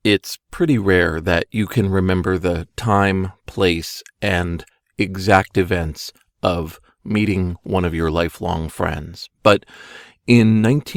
It's pretty rare that you can remember the time, place, and exact events of meeting one of your lifelong friends. But in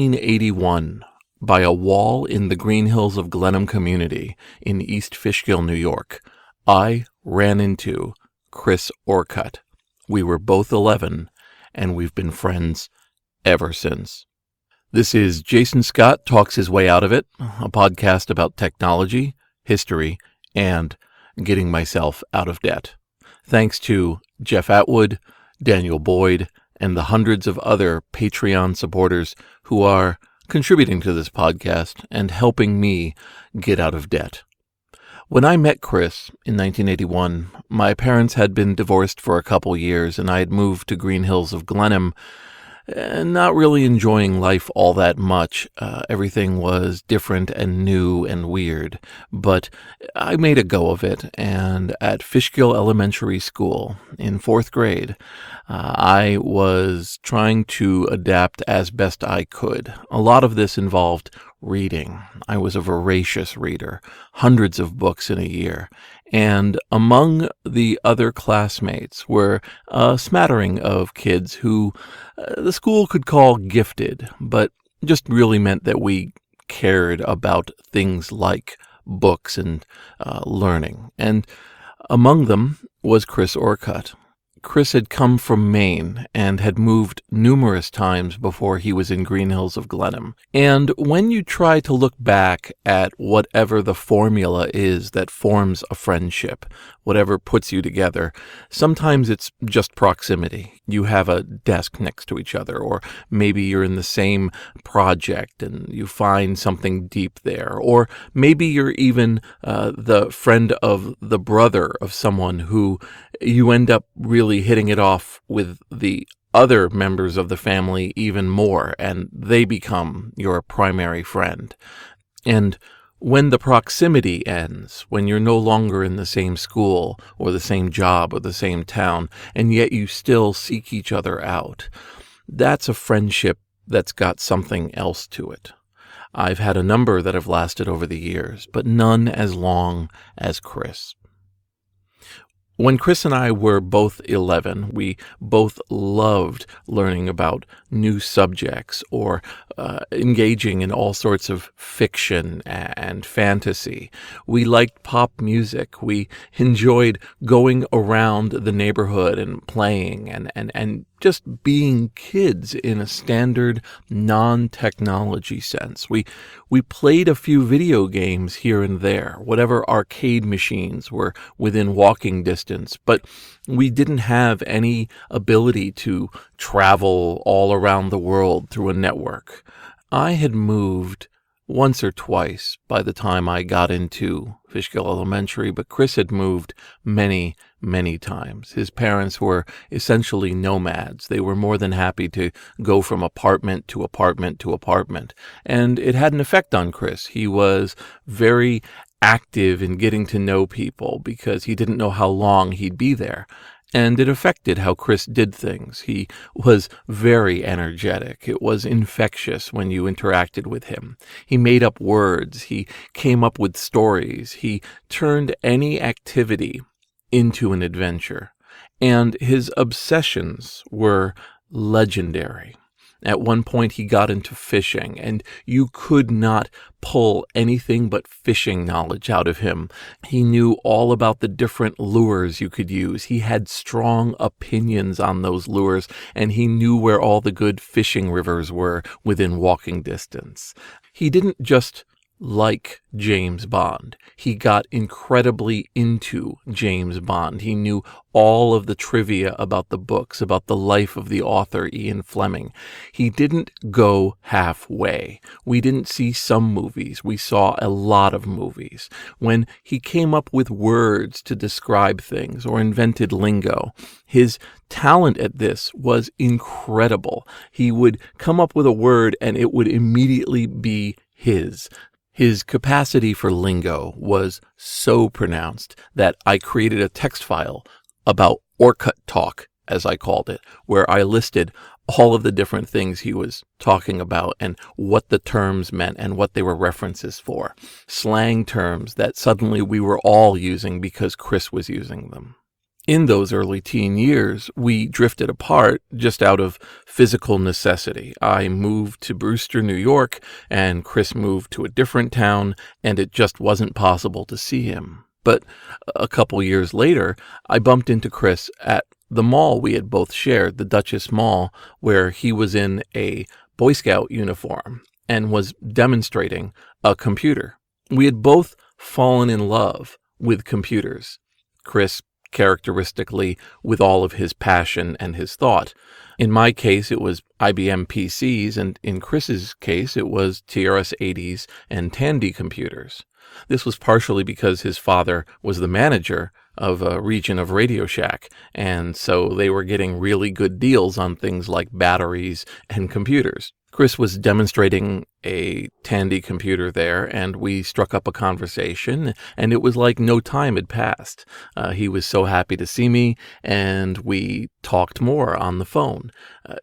1981, by a wall in the Green Hills of Glenham community in East Fishkill, New York, I ran into Chris Orcutt. We were both 11, and we've been friends ever since. This is Jason Scott Talks His Way Out of It, a podcast about technology, history, and getting myself out of debt. Thanks to Jeff Atwood, Daniel Boyd, and the hundreds of other Patreon supporters who are contributing to this podcast and helping me get out of debt. When I met Chris in 1981, my parents had been divorced for a couple years, and I had moved to Green Hills of Glenham, not really enjoying life all that much. Everything was different and new and weird, but I made a go of it, and at Fishkill Elementary School in 4th grade, I was trying to adapt as best I could. A lot of this involved reading. I was a voracious reader, hundreds of books in a year, and among the other classmates were a smattering of kids who the school could call gifted, but just really meant that we cared about things like books and learning. And among them was Chris Orcutt. Chris had come from Maine and had moved numerous times before he was in Green Hills of Glenham. And when you try to look back at whatever the formula is that forms a friendship, whatever puts you together, sometimes it's just proximity. You have a desk next to each other, or maybe you're in the same project and you find something deep there, or maybe you're even the friend of the brother of someone who you end up really hitting it off with the other members of the family even more, and they become your primary friend. And when the proximity ends, when you're no longer in the same school or the same job or the same town, and yet you still seek each other out, that's a friendship that's got something else to it. I've had a number that have lasted over the years, but none as long as Chris. When Chris and I were both 11, we both loved learning about new subjects or engaging in all sorts of fiction and fantasy. We liked pop music. We enjoyed going around the neighborhood and playing and just being kids in a standard non-technology sense. We played a few video games here and there, whatever arcade machines were within walking distance, but we didn't have any ability to travel all around the world through a network. I had moved once or twice by the time I got into Fishkill Elementary, but Chris had moved many, many times. His parents were essentially nomads. They were more than happy to go from apartment to apartment to apartment, and it had an effect on Chris. He was very active in getting to know people because he didn't know how long he'd be there. And it affected how Chris did things. He was very energetic. It was infectious when you interacted with him. He made up words. He came up with stories. He turned any activity into an adventure. And his obsessions were legendary. At one point, he got into fishing, and you could not pull anything but fishing knowledge out of him. He knew all about the different lures you could use. He had strong opinions on those lures, and he knew where all the good fishing rivers were within walking distance. He didn't just like James Bond. He got incredibly into James Bond. He knew all of the trivia about the books, about the life of the author Ian Fleming. He didn't go halfway. We didn't see some movies. We saw a lot of movies. When he came up with words to describe things or invented lingo, his talent at this was incredible. He would come up with a word and it would immediately be his. His capacity for lingo was so pronounced that I created a text file about Orcutt Talk, as I called it, where I listed all of the different things he was talking about and what the terms meant and what they were references for. Slang terms that suddenly we were all using because Chris was using them. In those early teen years, we drifted apart just out of physical necessity. I moved to Brewster, New York, and Chris moved to a different town, and it just wasn't possible to see him. But a couple years later, I bumped into Chris at the mall we had both shared, the Duchess Mall, where he was in a Boy Scout uniform and was demonstrating a computer. We had both fallen in love with computers. Chris characteristically with all of his passion and his thought. In my case, it was IBM PCs, and in Chris's case, it was TRS-80s and Tandy computers. This was partially because his father was the manager of a region of Radio Shack, and so they were getting really good deals on things like batteries and computers. Chris was demonstrating a Tandy computer there, and we struck up a conversation, and it was like no time had passed. He was so happy to see me, and we talked more on the phone.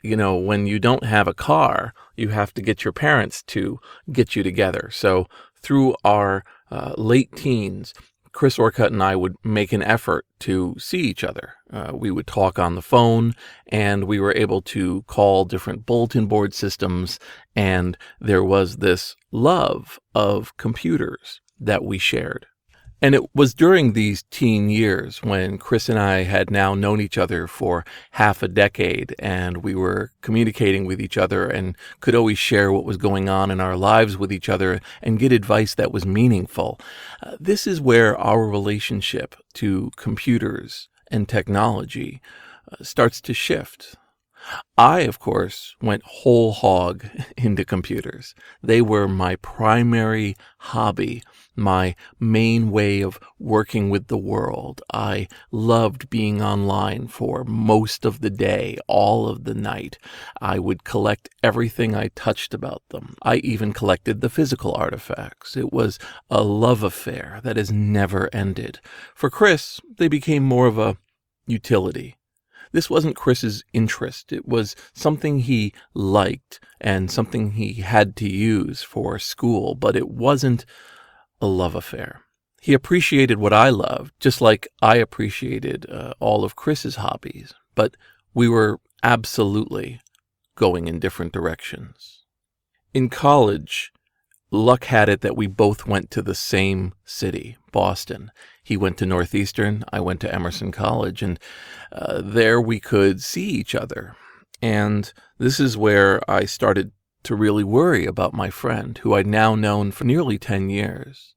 When you don't have a car, you have to get your parents to get you together. So through our late teens, Chris Orcutt and I would make an effort to see each other. We would talk on the phone, and we were able to call different bulletin board systems, and there was this love of computers that we shared. And it was during these teen years when Chris and I had now known each other for half a decade, and we were communicating with each other and could always share what was going on in our lives with each other and get advice that was meaningful. This is where our relationship to computers and technology starts to shift. I, of course, went whole hog into computers. They were my primary hobby, my main way of working with the world. I loved being online for most of the day, all of the night. I would collect everything I touched about them. I even collected the physical artifacts. It was a love affair that has never ended. For Chris, they became more of a utility. This wasn't Chris's interest. It was something he liked and something he had to use for school, but it wasn't a love affair. He appreciated what I loved, just like I appreciated all of Chris's hobbies, but we were absolutely going in different directions. In college, luck had it that we both went to the same city, Boston. He went to Northeastern, I went to Emerson College, and there we could see each other. And this is where I started to really worry about my friend, who I'd now known for nearly 10 years.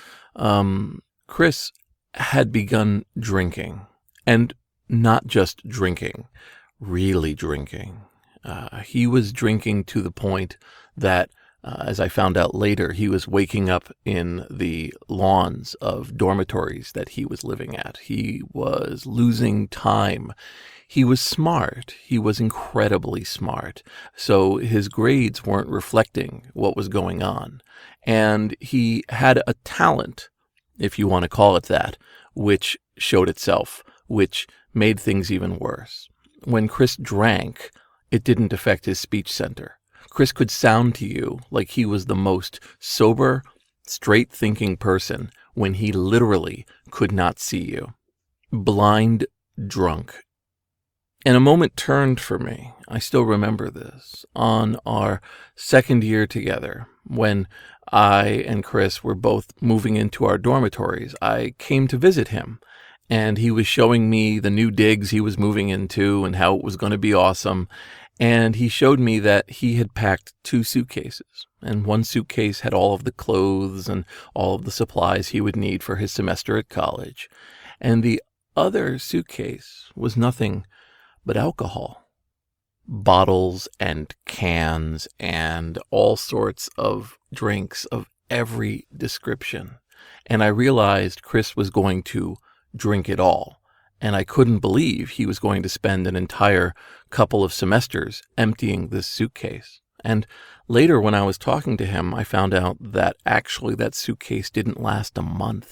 Chris had begun drinking, and not just drinking, really drinking. He was drinking to the point that as I found out later, he was waking up in the lawns of dormitories that he was living at. He was losing time. He was smart. He was incredibly smart. So his grades weren't reflecting what was going on. And he had a talent, if you want to call it that, which showed itself, which made things even worse. When Chris drank, it didn't affect his speech center. Chris could sound to you like he was the most sober, straight-thinking person when he literally could not see you. Blind drunk. And a moment turned for me. I still remember this. On our second year together, when I and Chris were both moving into our dormitories, I came to visit him. And he was showing me the new digs he was moving into and how it was going to be awesome. And he showed me that he had packed 2 suitcases, and one suitcase had all of the clothes and all of the supplies he would need for his semester at college. And the other suitcase was nothing but alcohol. Bottles and cans and all sorts of drinks of every description. And I realized Chris was going to drink it all. And I couldn't believe he was going to spend an entire couple of semesters emptying this suitcase. And later when I was talking to him, I found out that actually that suitcase didn't last a month.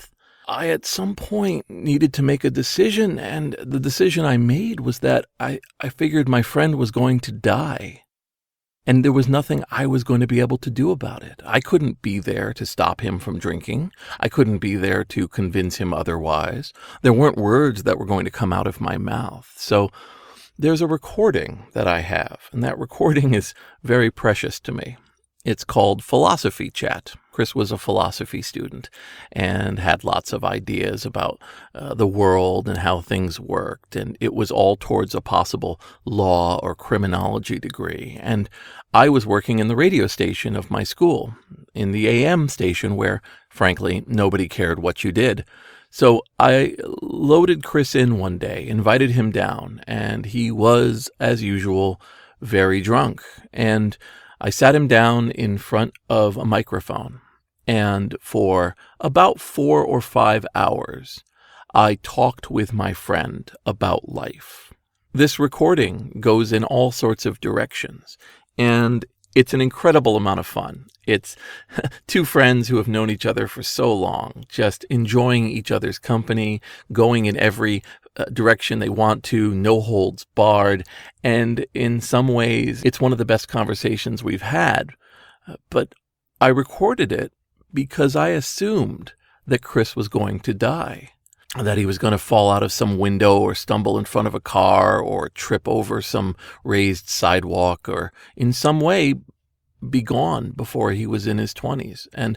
I at some point needed to make a decision, and the decision I made was that I figured my friend was going to die, and there was nothing I was going to be able to do about it. I couldn't be there to stop him from drinking. I couldn't be there to convince him otherwise. There weren't words that were going to come out of my mouth. So there's a recording that I have, and that recording is very precious to me. It's called Philosophy Chat. Chris was a philosophy student and had lots of ideas about the world and how things worked, and it was all towards a possible law or criminology degree. And I was working in the radio station of my school, in the AM station where, frankly, nobody cared what you did. So I loaded Chris in one day, invited him down, and he was, as usual, very drunk. And I sat him down in front of a microphone, and for about 4 or 5 hours, I talked with my friend about life. This recording goes in all sorts of directions, and it's an incredible amount of fun. It's two friends who have known each other for so long, just enjoying each other's company, going in every direction they want to, no holds barred. And in some ways, it's one of the best conversations we've had. But I recorded it because I assumed that Chris was going to die, that he was going to fall out of some window or stumble in front of a car or trip over some raised sidewalk or in some way be gone before he was in his 20s. And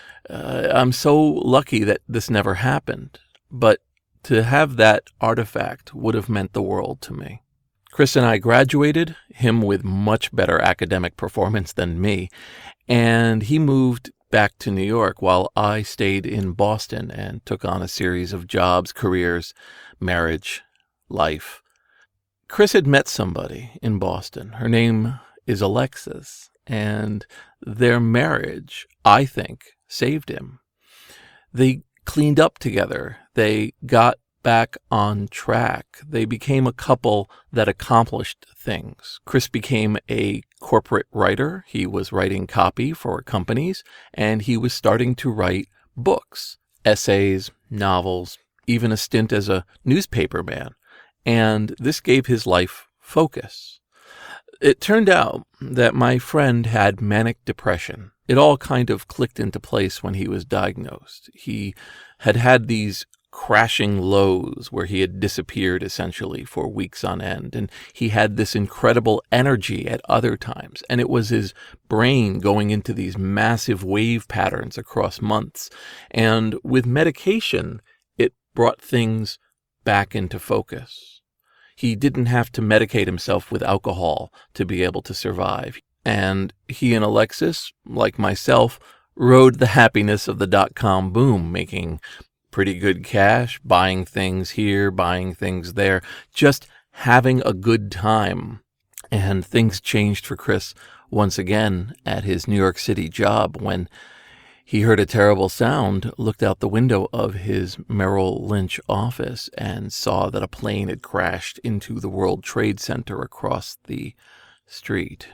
I'm so lucky that this never happened. But to have that artifact would have meant the world to me. Chris and I graduated, him with much better academic performance than me, and he moved back to New York while I stayed in Boston and took on a series of jobs, careers, marriage, life. Chris had met somebody in Boston. Her name is Alexis, and their marriage, I think, saved him. They cleaned up together. They got back on track. They became a couple that accomplished things. Chris became a corporate writer. He was writing copy for companies, and he was starting to write books, essays, novels, even a stint as a newspaper man. And this gave his life focus. It turned out that my friend had manic depression. It all kind of clicked into place when he was diagnosed. He had had these crashing lows where he had disappeared essentially for weeks on end, and he had this incredible energy at other times, and it was his brain going into these massive wave patterns across months. And with medication, it brought things back into focus. He didn't have to medicate himself with alcohol to be able to survive. And he and Alexis, like myself, rode the happiness of the dot-com boom, making pretty good cash, buying things here, buying things there, just having a good time. And things changed for Chris once again at his New York City job when he heard a terrible sound, looked out the window of his Merrill Lynch office, and saw that a plane had crashed into the World Trade Center across the street.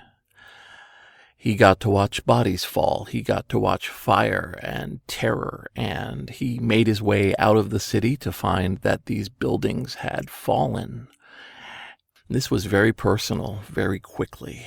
He got to watch bodies fall. He got to watch fire and terror, and he made his way out of the city to find that these buildings had fallen. This was very personal, very quickly.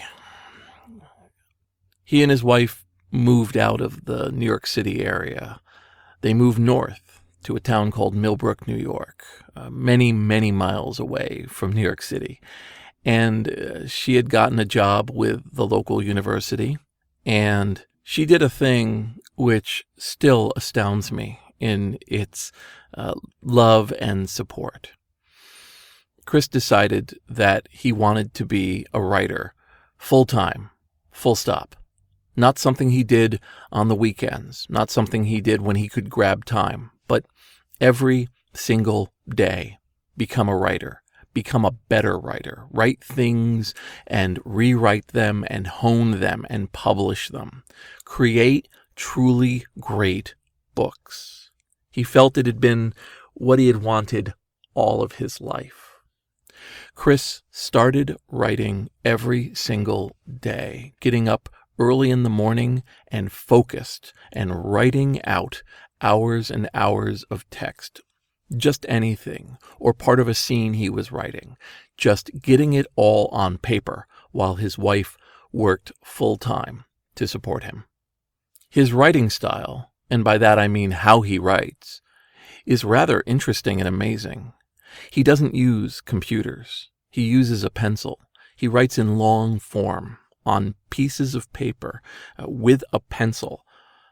He and his wife moved out of the New York City area. They moved north to a town called Millbrook, New York, many, many miles away from New York City. And she had gotten a job with the local university, and she did a thing which still astounds me in its love and support. Chris decided that he wanted to be a writer full-time, full stop. Not something he did on the weekends, not something he did when he could grab time, but every single day become a writer. Become a better writer, write things and rewrite them and hone them and publish them. Create truly great books. He felt it had been what he had wanted all of his life. Chris started writing every single day, getting up early in the morning and focused and writing out hours and hours of text, just anything, or part of a scene he was writing, just getting it all on paper while his wife worked full-time to support him. His writing style, and by that I mean how he writes, is rather interesting and amazing. He doesn't use computers. He uses a pencil. He writes in long form on pieces of paper with a pencil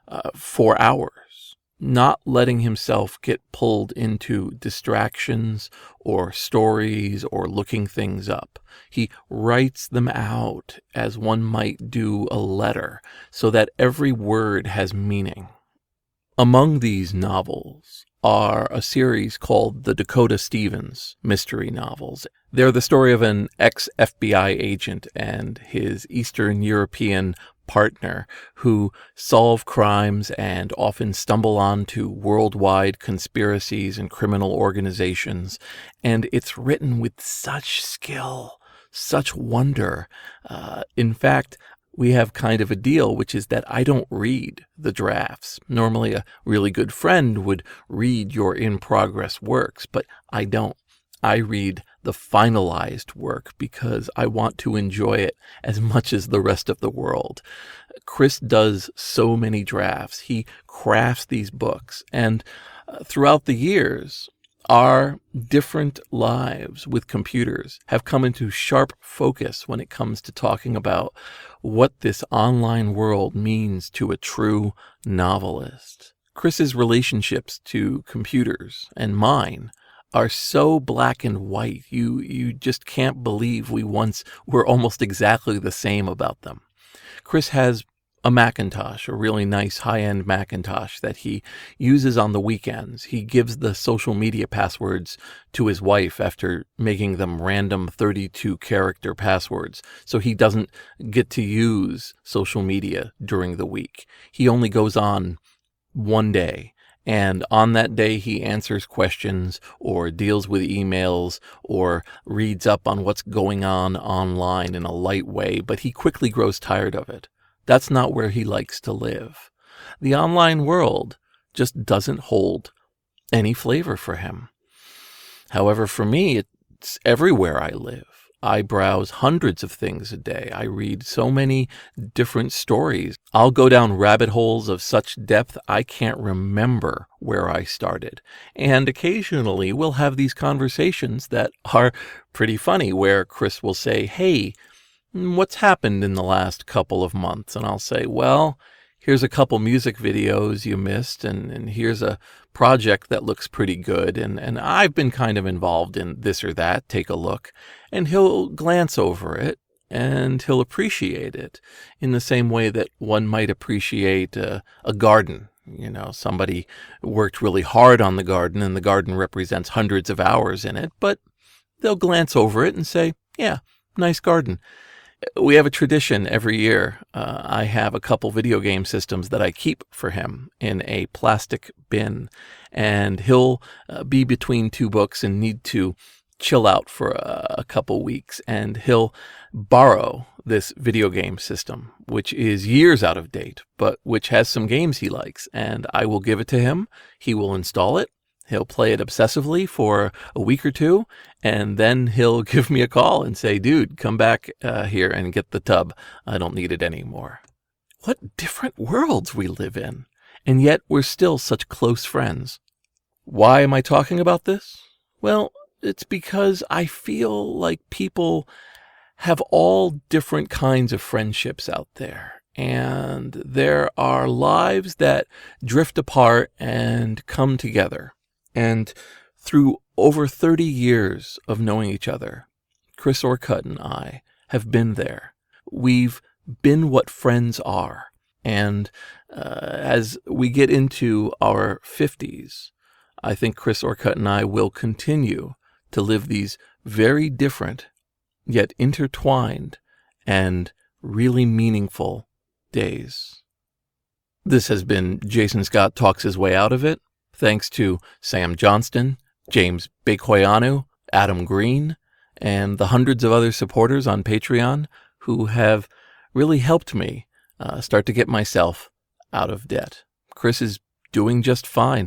for hours, not letting himself get pulled into distractions or stories or looking things up. He writes them out as one might do a letter so that every word has meaning. Among these novels are a series called the Dakota Stevens mystery novels. They're the story of an ex-FBI agent and his Eastern European partner who solve crimes and often stumble onto worldwide conspiracies and criminal organizations. And it's written with such skill, such wonder. In fact, we have kind of a deal, which is that I don't read the drafts. Normally, a really good friend would read your in-progress works, but I don't. I read the finalized work because I want to enjoy it as much as the rest of the world. Chris does so many drafts. He crafts these books, and throughout the years, our different lives with computers have come into sharp focus when it comes to talking about what this online world means to a true novelist. Chris's relationships to computers and mine are so black and white. You just can't believe we once were almost exactly the same about them. Chris has a Macintosh, a really nice high-end Macintosh that he uses on the weekends. He gives the social media passwords to his wife after making them random 32-character passwords, so he doesn't get to use social media during the week. He only goes on one day, and on that day he answers questions or deals with emails or reads up on what's going on online in a light way, but he quickly grows tired of it. That's not where he likes to live. The online world just doesn't hold any flavor for him. However, for me, it's everywhere I live. I browse hundreds of things a day. I read so many different stories. I'll go down rabbit holes of such depth I can't remember where I started. And occasionally we'll have these conversations that are pretty funny, where Chris will say, "Hey, what's happened in the last couple of months?" And I'll say, "Well, here's a couple music videos you missed, and here's a project that looks pretty good, and I've been kind of involved in this or that. Take a look." And he'll glance over it, and he'll appreciate it in the same way that one might appreciate a garden. You know, somebody worked really hard on the garden, and the garden represents hundreds of hours in it, but they'll glance over it and say, "Yeah, nice garden." We have a tradition every year. I have a couple video game systems that I keep for him in a plastic bin, and he'll be between two books and need to chill out for a couple weeks, and he'll borrow this video game system, which is years out of date, but which has some games he likes, and I will give it to him. He will install it. He'll play it obsessively for a week or two, and then he'll give me a call and say, "Dude, come back here and get the tub. I don't need it anymore." What different worlds we live in, and yet we're still such close friends. Why am I talking about this? Well, it's because I feel like people have all different kinds of friendships out there. And there are lives that drift apart and come together. And through over 30 years of knowing each other, Chris Orcutt and I have been there. We've been what friends are. And as we get into our 50s, I think Chris Orcutt and I will continue to live these very different, yet intertwined and really meaningful days. This has been Jason Scott Talks His Way Out of It. Thanks to Sam Johnston, James Bekoyanu, Adam Green, and the hundreds of other supporters on Patreon who have really helped me start to get myself out of debt. Chris is doing just fine.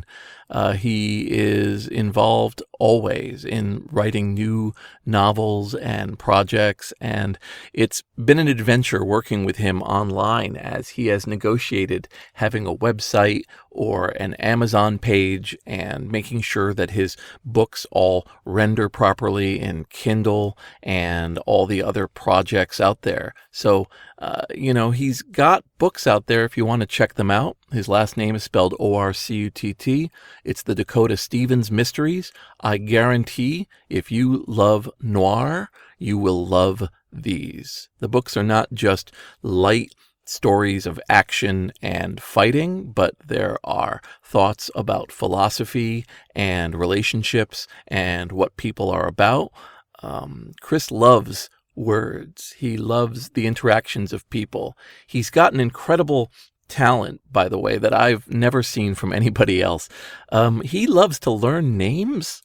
He is involved always in writing new novels and projects, and it's been an adventure working with him online as he has negotiated having a website or an Amazon page and making sure that his books all render properly in Kindle and all the other projects out there. So, he's got books out there if you want to check them out. His last name is spelled Orcutt. It's the Dakota Stevens Mysteries. I guarantee if you love noir, you will love these. The books are not just light stories of action and fighting, but there are thoughts about philosophy and relationships and what people are about. Chris loves words. He loves the interactions of people. He's got an incredible talent, by the way, that I've never seen from anybody else. He loves to learn names.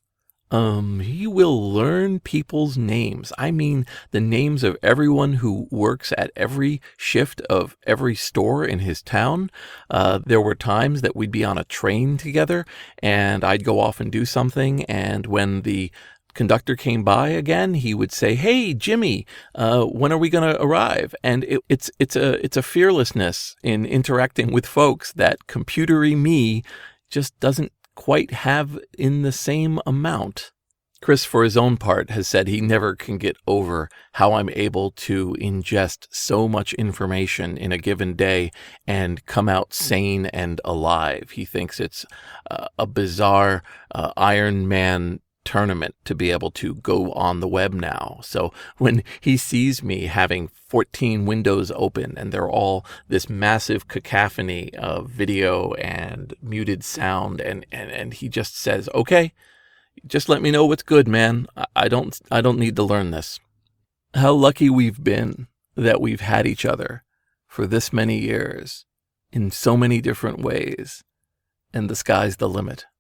He will learn people's names. I mean, the names of everyone who works at every shift of every store in his town. There were times that we'd be on a train together and I'd go off and do something. And when the conductor came by again, he would say, "Hey, Jimmy, when are we going to arrive?" And it's a fearlessness in interacting with folks that computery me just doesn't quite have in the same amount. Chris, for his own part, has said he never can get over how I'm able to ingest so much information in a given day and come out sane and alive. He thinks it's a bizarre Iron Man tournament to be able to go on the web now. So when he sees me having 14 windows open and they're all this massive cacophony of video and muted sound, and he just says, "Okay, just let me know what's good, man. I don't need to learn this." How lucky we've been that we've had each other for this many years in so many different ways, and the sky's the limit.